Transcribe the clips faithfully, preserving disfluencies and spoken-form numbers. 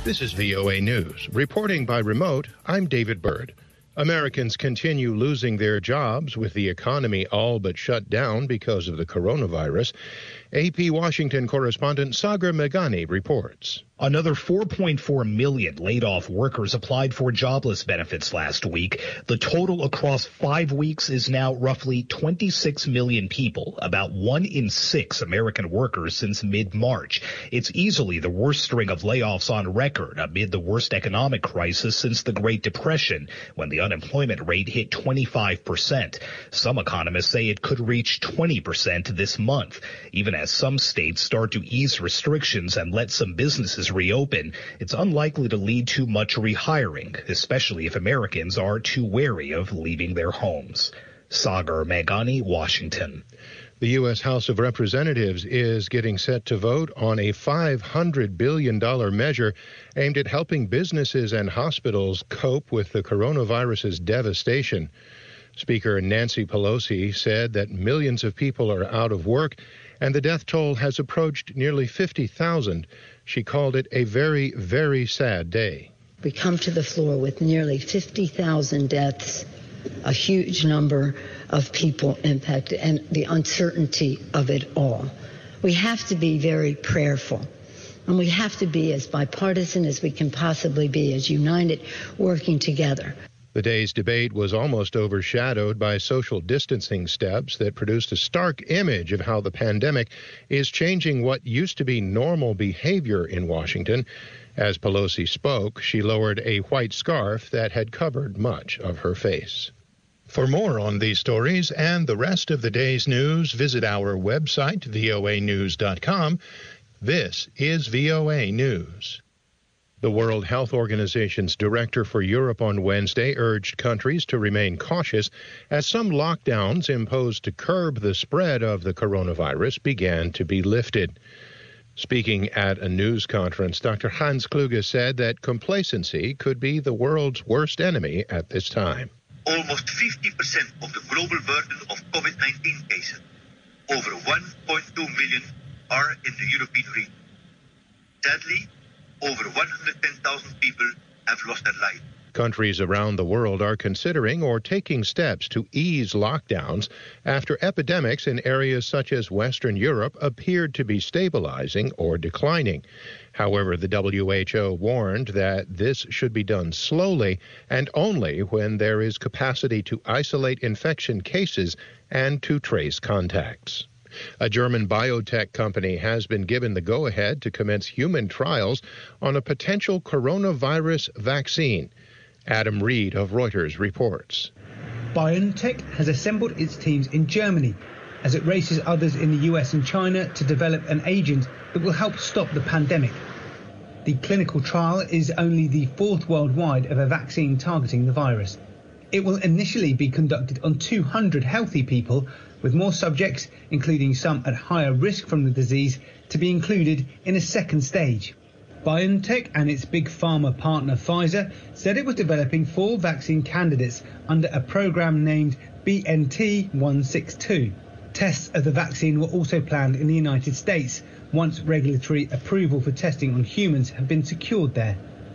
This is V O A News. Reporting by remote, I'm David Byrd. Americans continue losing their jobs with the economy all but shut down because of the coronavirus. A P Washington correspondent Sagar Meghani reports. Another four point four million laid-off workers applied for jobless benefits last week. The total across five weeks is now roughly twenty-six million people, about one in six American workers since mid-March. It's easily the worst string of layoffs on record amid the worst economic crisis since the Great Depression, when the unemployment rate hit twenty-five percent. Some economists say it could reach twenty percent this month, even as some states start to ease restrictions and let some businesses reopen. It's unlikely to lead to much rehiring, especially if Americans are too wary of leaving their homes. Sagar Meghani, Washington. The U S House of Representatives is getting set to vote on a five hundred billion dollars measure aimed at helping businesses and hospitals cope with the coronavirus's devastation. Speaker Nancy Pelosi said that millions of people are out of work and the death toll has approached nearly fifty thousand. She called it a very, very sad day. We come to the floor with nearly fifty thousand deaths, a huge number of people impacted, and the uncertainty of it all. We have to be very prayerful, and we have to be as bipartisan as we can possibly be, as united, working together. The day's debate was almost overshadowed by social distancing steps that produced a stark image of how the pandemic is changing what used to be normal behavior in Washington. As Pelosi spoke, she lowered a white scarf that had covered much of her face. For more on these stories and the rest of the day's news, visit our website, V O A news dot com. This is V O A News. The World Health Organization's director for Europe on Wednesday urged countries to remain cautious as some lockdowns imposed to curb the spread of the coronavirus began to be lifted. Speaking at a news conference, Doctor Hans Kluge said that complacency could be the world's worst enemy at this time. Almost fifty percent of the global burden of COVID nineteen cases, over one point two million, are in the European region. Sadly, over one hundred ten thousand people have lost their lives. Countries around the world are considering or taking steps to ease lockdowns after epidemics in areas such as Western Europe appeared to be stabilizing or declining. However, the W H O warned that this should be done slowly and only when there is capacity to isolate infection cases and to trace contacts. A German biotech company has been given the go-ahead to commence human trials on a potential coronavirus vaccine. Adam Reed of Reuters reports. BioNTech has assembled its teams in Germany as it races others in the U S and China to develop an agent that will help stop the pandemic. The clinical trial is only the fourth worldwide of a vaccine targeting the virus. It will initially be conducted on two hundred healthy people, with more subjects, including some at higher risk from the disease, to be included in a second stage. BioNTech and its big pharma partner Pfizer said it was developing four vaccine candidates under a program named B N T one sixty-two. Tests of the vaccine were also planned in the United States, once regulatory approval for testing on humans have been secured there.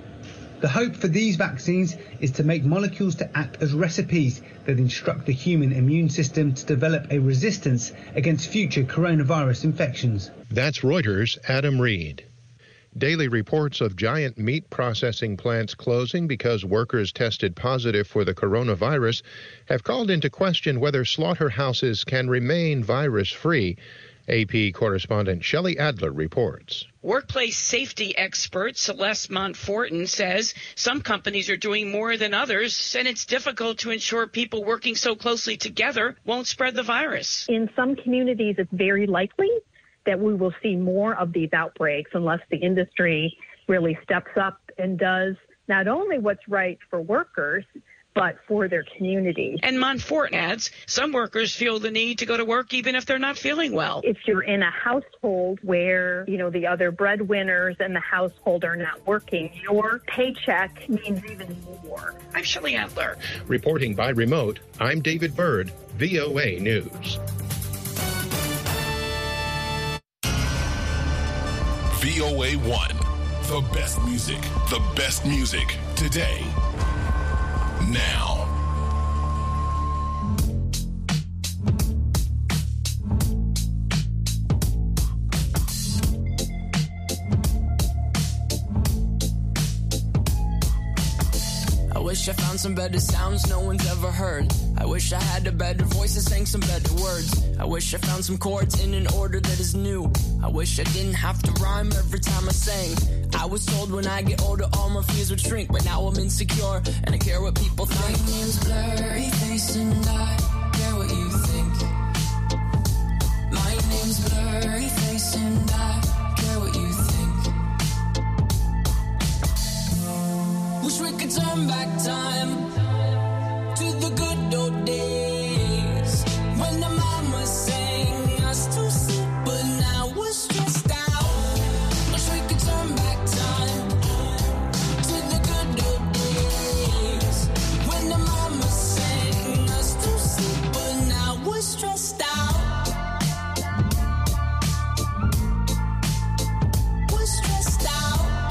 The hope for these vaccines is to make molecules to act as recipes that instruct the human immune system to develop a resistance against future coronavirus infections. That's Reuters' Adam Reed. Daily reports of giant meat processing plants closing because workers tested positive for the coronavirus have called into question whether slaughterhouses can remain virus-free. A P correspondent Shelley Adler reports. Workplace safety expert Celeste Montfortin says some companies are doing more than others, and it's difficult to ensure people working so closely together won't spread the virus. In some communities, it's very likely that we will see more of these outbreaks unless the industry really steps up and does not only what's right for workers, but for their communities. And Montfort adds, some workers feel the need to go to work even if they're not feeling well. If you're in a household where, you know, the other breadwinners in the household are not working, your paycheck means even more. I'm Shelley Adler. Reporting by remote, I'm David Byrd, V O A News. V O A one, The best music, the best music today, now. I wish I found some better sounds no one's ever heard. I wish I had a better voice and sang some better words. I wish I found some chords in an order that is new. I wish I didn't have to rhyme every time I sang. I was told when I get older all my fears would shrink, but now I'm insecure and I care what people think. My name's Blurry Face and I care what you think. My name's Blurry Face and I care what you think. Wish we could turn back time to the good old days when the mama sang us to sleep, but now we're stressed out. Wish we could turn back time to the good old days when the mama sang us to sleep, but now we're stressed out. We're stressed out.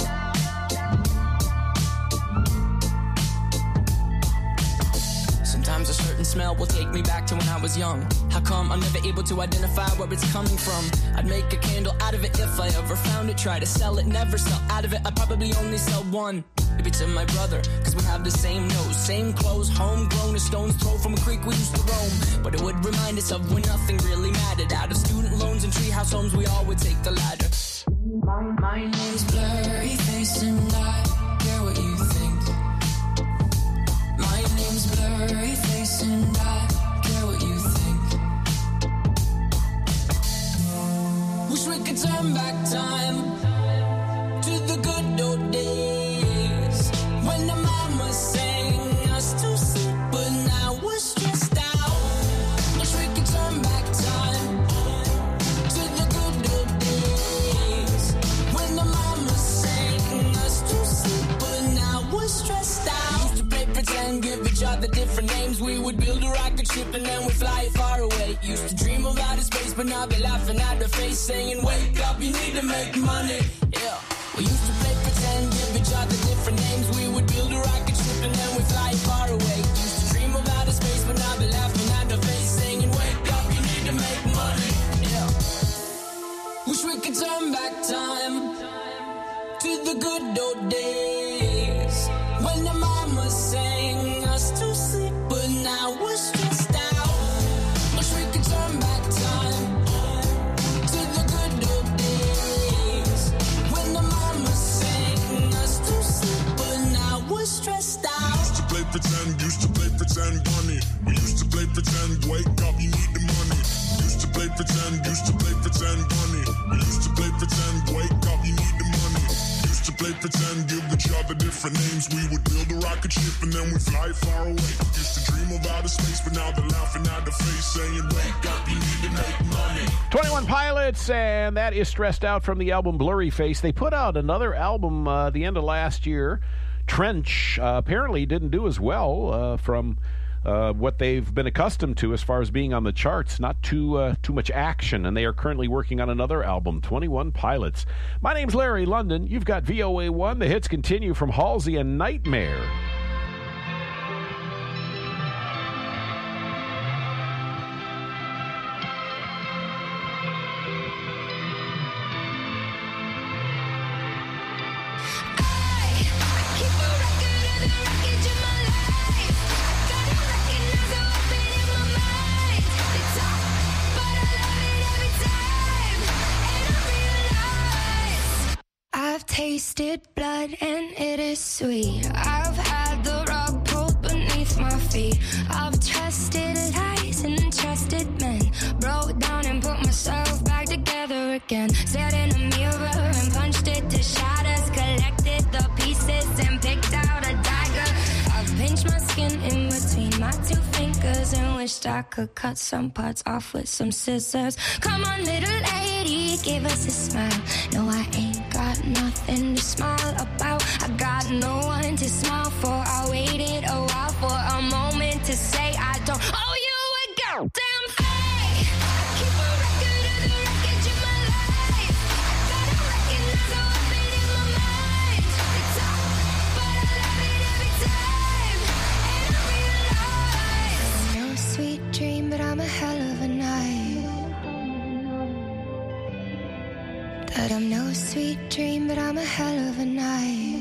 Sometimes a certain smell will take me back to when I was young. How come I'm never able to identify where it's coming from? I'd make a candle out of it if I ever found it. Try to sell it, never sell out of it. I'd probably only sell one. Maybe to my brother, cause we have the same nose, same clothes, homegrown, a stone's throw from a creek we used to roam. But it would remind us of when nothing really mattered. Out of student loans and treehouse homes, we all would take the ladder. My, my name's Blurry Face and I care what you think. My name's Blurry Face and I care what you think. Wish we could turn back time to the good old days when the mama sang us to sleep, but now we're stressed out. Wish we could turn back time to the good old days when the mama sang us to sleep, but now we're stressed out. Used to play pretend, give each other different names. We would build a rocket ship and then we'd fly far away. Used to dream of outer space, but now they're laughing at the face, saying, wake up, you need to make money. Yeah. We used to play pretend, give each other different names. We would build a rocket ship and then we'd fly far away. Used to dream of outer space, but now they're laughing at the face, saying, wake up, you need to make money. Yeah. Wish we could turn back time to the good old days when the mama sang us to sleep, but now we're stressed out. Wish we could turn back time to the good old days when the mama sang us to sleep, but now we're stressed out. Used to play pretend, used to play pretend, bunny. We used to play pretend, wake up, you need the money. Used to play pretend, used to play pretend, bunny. We used to play pretend, wake up, you need the money. Used to play pretend, give each other different names. We would build a rocket ship and then we fly far away. Used to dream of outer space, but now they're laughing at the face, saying, wake up, you need to make money. twenty-one Pilots, and that is Stressed Out from the album Blurry Face. They put out another album uh, the end of last year. Trench uh, apparently didn't do as well uh, from uh, what they've been accustomed to as far as being on the charts. Not too uh, too much action, and they are currently working on another album, twenty-one Pilots. My name's Larry London. You've got V O A one. The hits continue from Halsey and Nightmare. I've tasted blood and it is sweet. I've had the rug pulled beneath my feet. I've trusted lies and trusted men. Broke down and put myself back together again. Stared in a mirror and punched it to shatters. Collected the pieces and picked out a dagger. I've pinched my skin in between my two fingers and wished I could cut some parts off with some scissors. Come on, little lady, give us a smile. No, I ain't got nothing to smile about. I got no one to smile for. I waited a while for a moment to say I don't owe you a goddamn thing. I keep a record of the wreckage of my life. I gotta recognize how I've been in my mind. sweet dream, but I'm a hell of a night.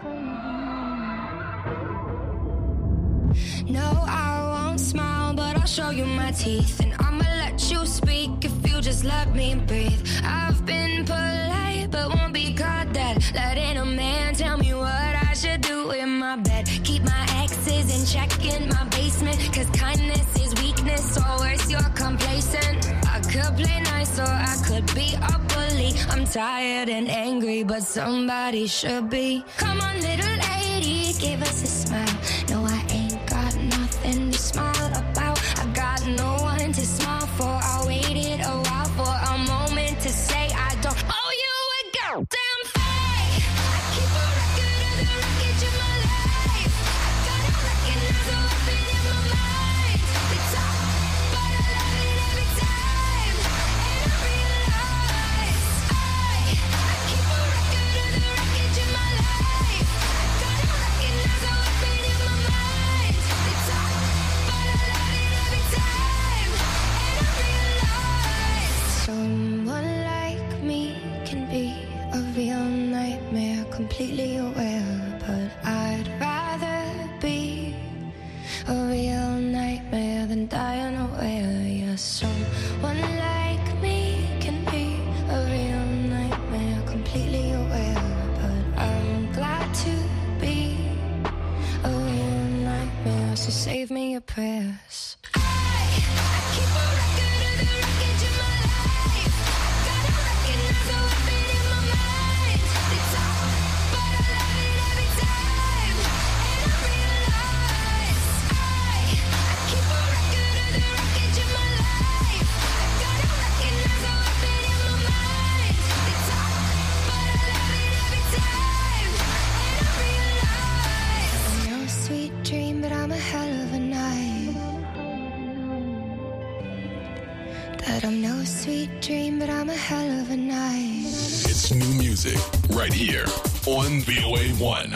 No, I won't smile, but I'll show you my teeth. And I'ma let you speak if you just let me breathe. I've been polite, but won't be caught dead. Letting a man tell me what I should do in my bed. Keep my exes in check in my basement, cause kindness is weakness, or worse, you're complacent. I could play nice or I could be a bully. I'm tired and angry, but somebody should be. Come on, little lady, give us a smile. No, I ain't got nothing to smile about. I got no one to smile for. I waited a while for a moment to say I don't owe you a goddamn thing. I keep a record of the wreckage of my life. I gotta recognize the weapon in my mind. They talk, but I love it every time. And I realize I, I keep a record of the wreckage of my life. I gotta recognize the weapon in my mind. They talk, but I love it every time. And I realize someone like me can be a real nightmare, completely aware. But I'd rather be a real nightmare than die unaware. Yeah, someone like me can be a real nightmare, completely aware. But I'm glad to be a real nightmare, so save me your prayers. I, I keep a record of the wreckage of my life. Gotta recognize the weapon in my mind. They talk, but I love it every time. And I realize I, I keep a record of the wreckage of my life. Gotta recognize the weapon in my mind. They talk, but I love it every time. And I realize I'm no sweet dream, but I'm a hell of a night. That I'm no sweet dream, but I'm a hell of a night. It's new music right here on V O A one.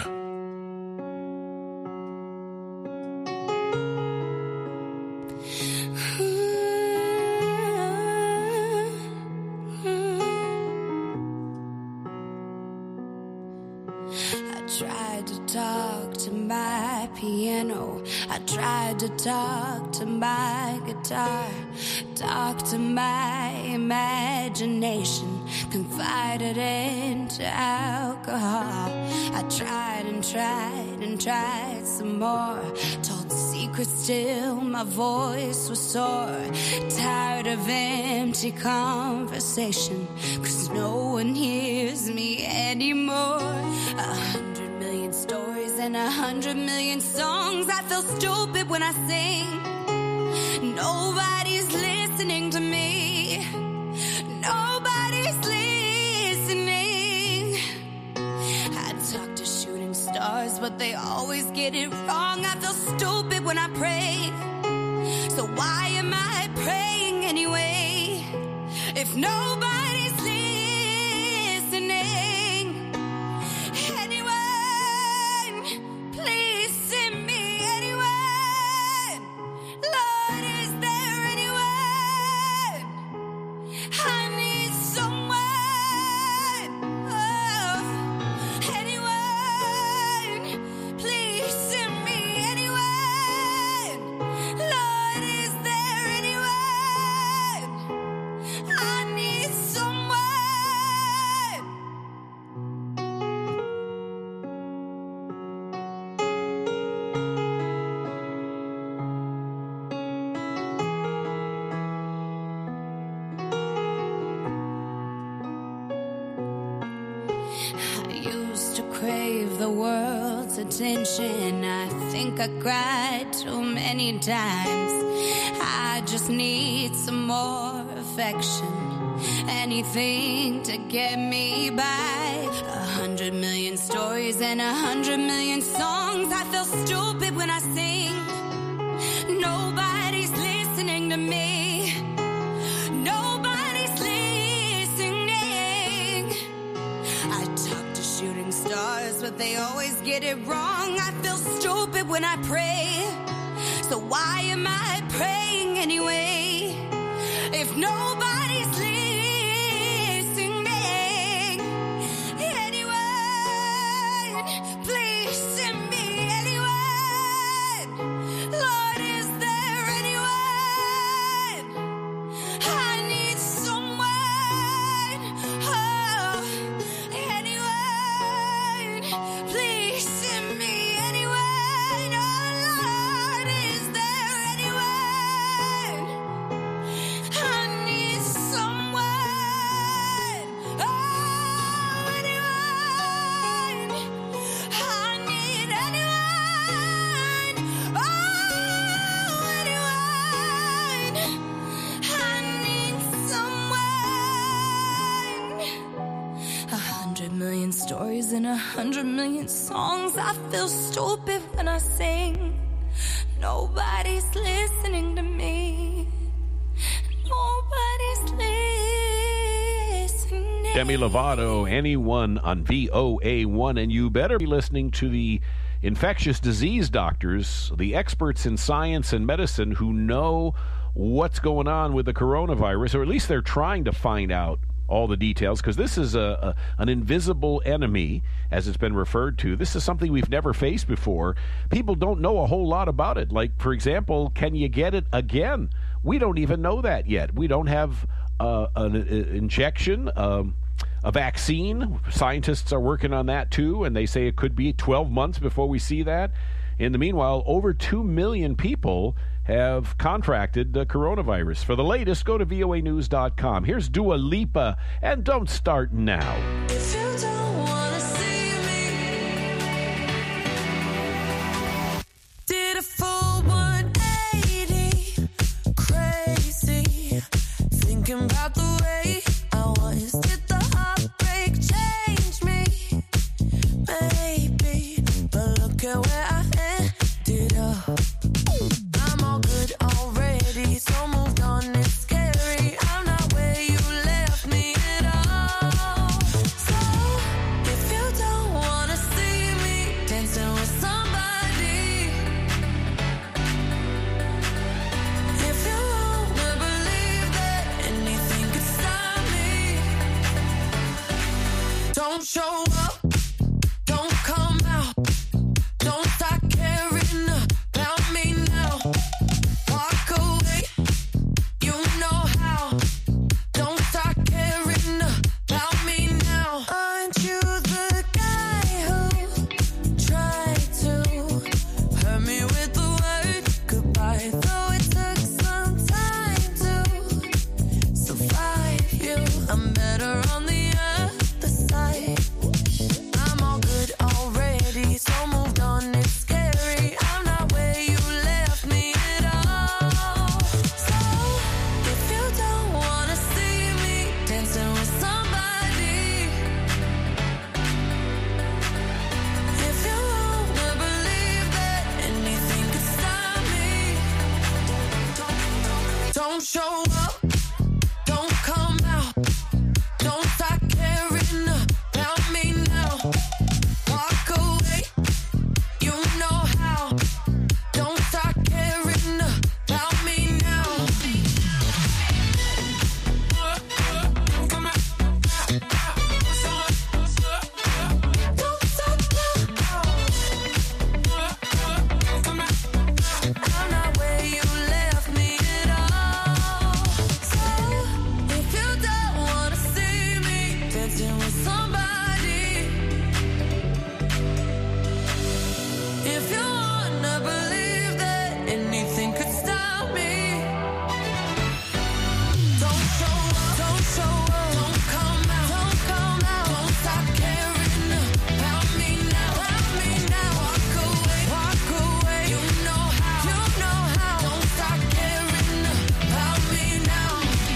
I tried to talk to my piano. I tried to talk to my guitar. Talk to my imagination. Confided into alcohol. I tried and tried and tried some more. Told secrets till my voice was sore. Tired of empty conversation, cause no one hears me anymore. A hundred million stories and a hundred million songs. I feel stupid when I sing. Nobody's listening to me. Nobody's listening. I talk to shooting stars, but they always get it wrong. I feel stupid when I pray. So why am I praying anyway? If nobody's listening. Anyone, please send me anyone. Lord, is there anyone? I need someone. Oh, anyone, please send me anyone. Lord, is there anyone? I need someone. I used to crave the world's attention. I think I cried too many times. I just need some more affection. Anything to get me by. A hundred million stories and a hundred million songs. I feel stupid when I sing. Nobody's listening to me. Nobody's listening. I talk to shooting stars, but they always get it wrong. I feel stupid when I pray. So why am I praying anyway? If nobody's listening. voices in a hundred million songs. I feel stupid when I sing. Nobody's listening to me. Nobody's listening. Demi Lovato, Anyone on V O A one, and you better be listening to the infectious disease doctors, the experts in science and medicine who know what's going on with the coronavirus, or at least they're trying to find out all the details, because this is a, a an invisible enemy, as it's been referred to. This is something we've never faced before. People don't know a whole lot about it. Like, for example, can you get it again? We don't even know that yet. We don't have uh, an, an injection, um, a vaccine. Scientists are working on that too, and they say it could be twelve months before we see that. In the meanwhile, over two million people have contracted the coronavirus. For the latest, go to V O A news dot com. Here's Dua Lipa, and Don't Start Now. If you don't wanna see me, did a full one eighty, crazy, thinking about the way I was. Did the heartbreak change me? Maybe, but look at where I ended up. I'm all good already, so moved on, it's scary. I'm not where you left me at all. So, if you don't wanna see me dancing with somebody, if you wanna believe that anything could stop me, don't show up, don't come out, don't start caring about me now. Walk away, you know how. Don't start caring about me now. Aren't you the guy who tried to hurt me with the word goodbye? Though it took some time to survive you, I'm better on the other side. I'm all good already, so moved on, it's scary. I'm not where you left me at all. So, if you don't wanna see me dancing with somebody, if you wanna believe that anything could stop me, don't show up, don't come out, don't start caring about me now. Walk away, you know how. Don't start caring about me now. Don't stop now. I'm not where you left me at all. So, if you don't wanna see me dancing with somebody, if you wanna believe that anything could stop me, don't show up, don't show up, don't come out, don't come out, don't stop caring about me now, about me now. Walk away, walk away, you know how, you know how. Don't stop caring about me now.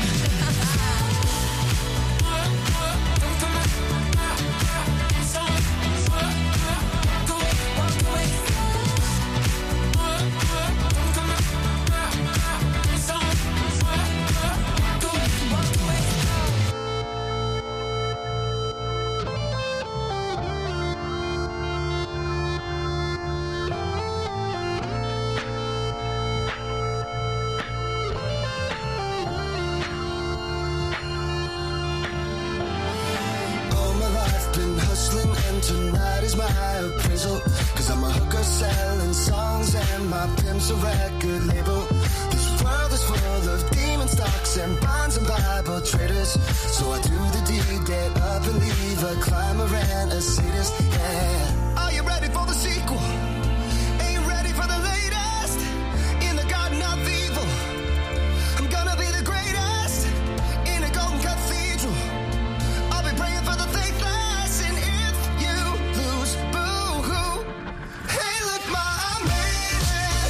All my life been hustling and tonight is my appraisal. Cause I'm a hooker selling songs and my pimp's a record label. This world is full of demon stocks and bonds and Bible traders. So I do the deed, get up and leave a climber and a sadist, yeah. Are you ready for the sequel? Ain't you ready for the latest? In the garden of evil, I'm gonna be the greatest in a golden cathedral. I'll be praying for the faithless, and if you lose, boo-hoo. Hey, look, ma, I made it.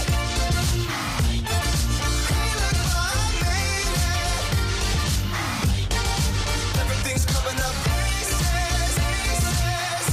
Hey, look, ma, I made it. Everything's coming up. Aces, aces.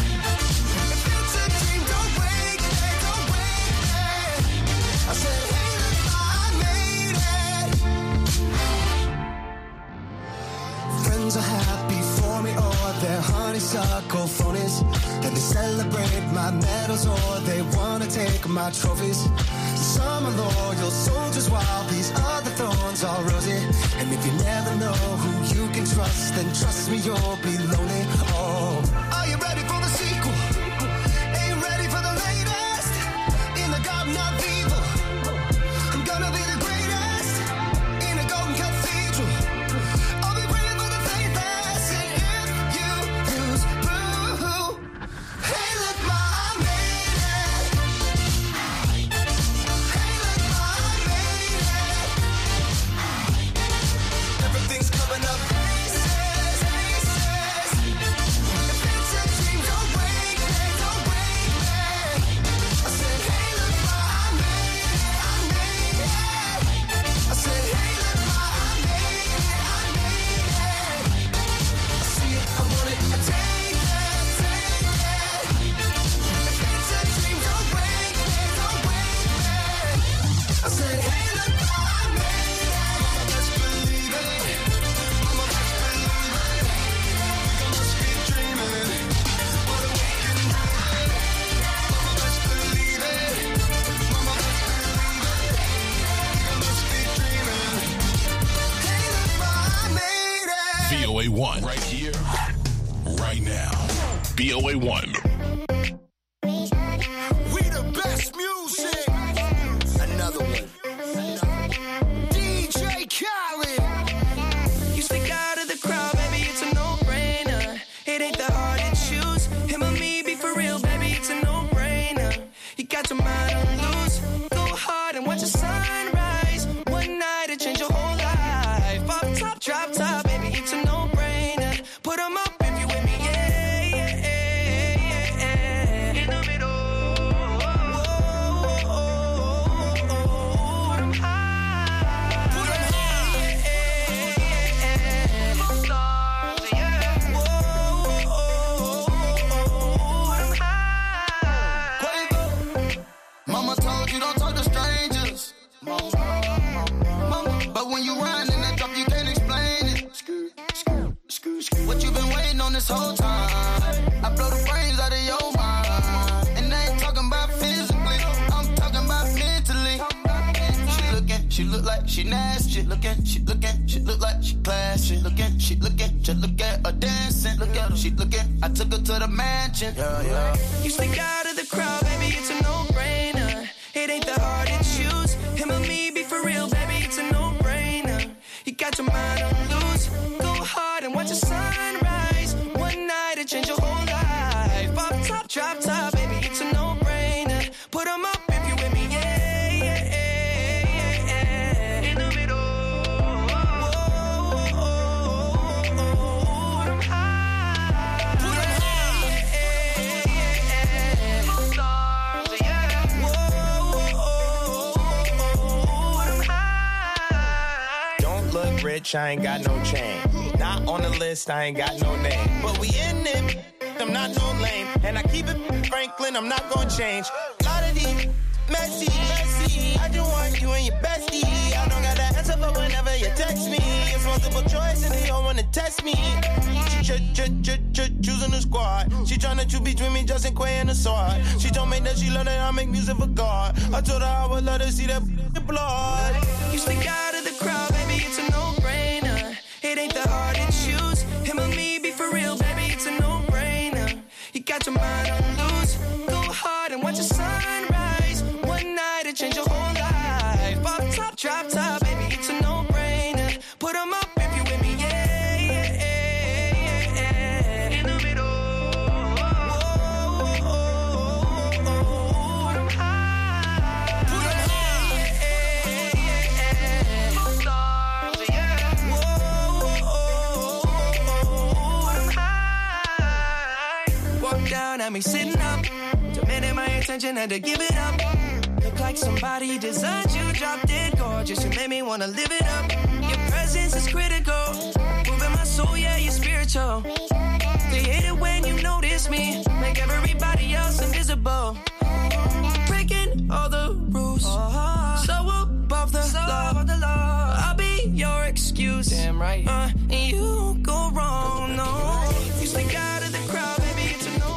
ponies. And they celebrate my medals or they wanna take my trophies. Some are loyal soldiers while these other thorns are rosy. And if you never know who you can trust, then trust me, you'll be lonely. Oh, are you ready for the sequel? Are you ready for the latest? In the garden of evil, I'm gonna be the greatest. In a golden cathedral, I'll be praying for the faithless. And if you use boo, hey look, ma, I made it. Hey look, ma, I made it. Everything's coming up pieces, pieces. If it's a dream, don't wake me, don't wake me. I said, hey look, ma, I made it, I made it. I said, hey look, ma, I made it, I made it. I see it, I want it, I take it, take it. If it's a dream, don't wake me, don't wake me. I said, hey look, ma, I made it. Best believe it. Mama, best believe it. I must be dreaming. What a weekend. Mama, best believe it. Mama, best believe it. I must be dreaming. Hey look, ma, I made it. V O A one, right here, right now. V O A one. We the best music. Another one. D J Khaled. You stick out of the crowd, baby, it's a no-brainer. It ain't that hard to choose. Him or me, be for real, baby, it's a no-brainer. You got your mind on loose. Go hard and watch the sunrise. One night to change your whole life. Off top, drop top, baby, it's a no-brainer. Put 'em up if you with me, yeah, yeah, yeah, yeah. In the middle. Whoa, oh, oh, oh. Put 'em high. Put 'em high. Stars, yeah. Whoa, oh, oh, oh. Put 'em high. Quavo. Mama told you don't talk to strangers. Mama, but when you run in that drop, you can't explain it. What you been waiting on this whole time? I blow the brains out of your mind. And I ain't talking about physically, I'm talking about mentally. She looking, she look like she nasty. She looking, she looking, she look like she classy. She looking, she looking, just look at her dancing. Look at her, she looking. I took her to the mansion. Yeah, yeah. You stick out of the crowd, baby, it's a no-brainer. It ain't that hard to choose. Him or me, be for real, baby, it's a no-brainer. You got your mind on loose. Go hard and watch the sunrise. One night to change your whole life. Off top, drop top, baby, it's a no-brainer. Put 'em up if you with me, yeah, yeah, yeah, yeah. In the middle. Whoa, oh, oh, oh. Put 'em high. Put 'em high. Yeah, yeah, yeah. Stars, yeah. Whoa, oh, oh, oh. Put 'em high. Don't look rich, I ain't got no chain. Not on the list, I ain't got no name. But we in it, I'm not no lame. And I keep it Franklin, I'm not gonna change. Lot of these messy, messy. I just want you and your bestie. I don't got that answer for whenever you text me. It's multiple choice and they all wanna test me. She ch- ch- ch- ch- choosing the squad. She tryna choose between me, Justin Quay and the sword. She told me that she love that I make music for God. I told her I would let her see that blood. You stick out of the crowd, baby, it's a no-brainer. It ain't that hard to choose. Him or me, be for real, baby, it's a no-brainer. You got your mind on loose. Go hard and watch the sunrise. One night to change your whole life. Off top, drop top, baby, it's a no-brainer. Put 'em up if you with me, yeah, yeah, yeah, yeah. In the middle. Whoa, oh, oh, oh. Put 'em high. Put 'em high. Yeah, yeah, yeah. Stars, yeah. Whoa, oh, oh, oh. Put 'em high. Walk down at me sitting up. Demanding my attention, had to give it up. Look like somebody designed you, dropped it gorgeous. You made me wanna live it up. Your presence is critical. Moving my soul, yeah, you're spiritual. They hate it when you notice me. Make everybody else invisible. Breaking all the rules. So above the law. I'll be your excuse. Damn right. Uh, and you go wrong, no. You stick out of the crowd, baby, it's a no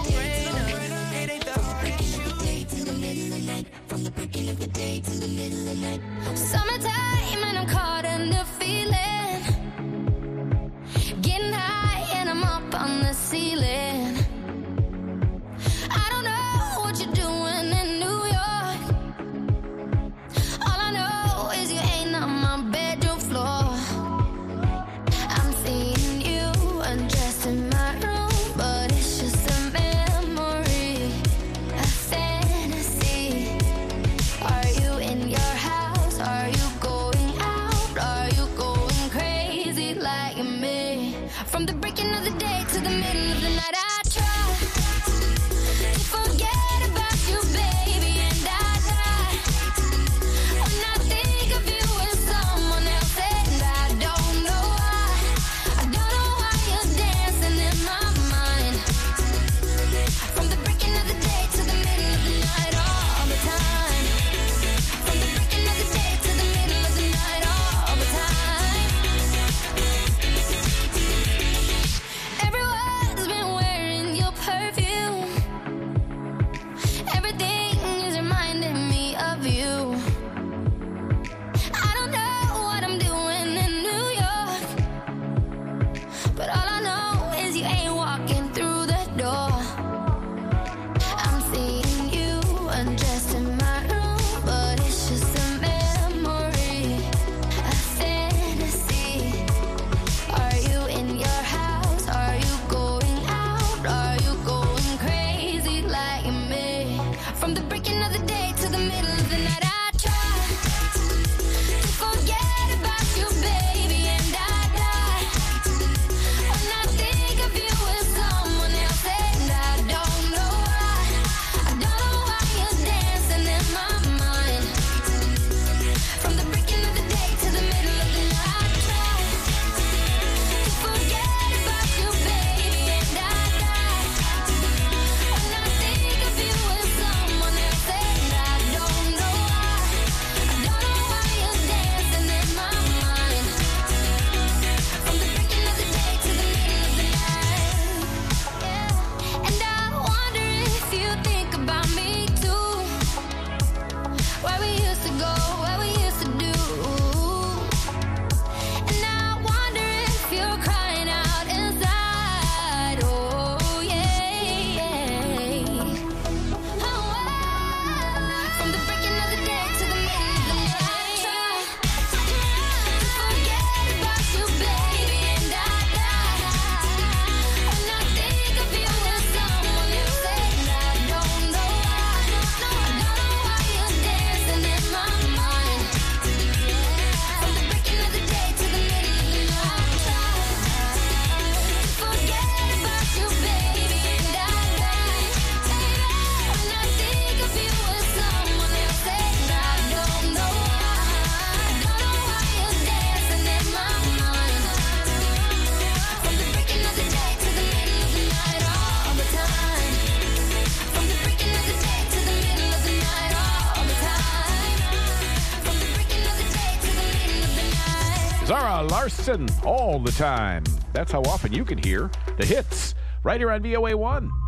From the breaking of the day to the middle of the night, I try to forget about you, baby, and I die when I think of you with someone else, and I don't know why. I don't know why you're dancing in my mind. From the breaking of the day to the middle of the night, I try to forget about you, baby, and I die when I think of you with someone else, and I don't know why. I don't know why you're dancing in my mind. From the breaking of the day to the middle of the night, yeah. And I wonder if you think about me too. Where we used to go, where we used to do. And I wonder if you're crying out inside. Oh, yeah, yeah. Oh, wow. From the breaking of the day to the middle of the night, try to forget about you, baby, and I die when I think of you with someone else, and I don't know why. No, I don't know why you're dancing in my mind. From the breaking of the day to the middle of the night, try to forget about you, baby, and I die when I think of you with someone else, and I don't know why. I don't know why you're dancing in my mind. From the breaking of the day to the middle of the night, all the time. From the breaking of the day to the middle of the night, all the time. From the breaking of the day to the middle of the night. Zara Larson, all the time. That's how often you can hear the hits right here on V O A one.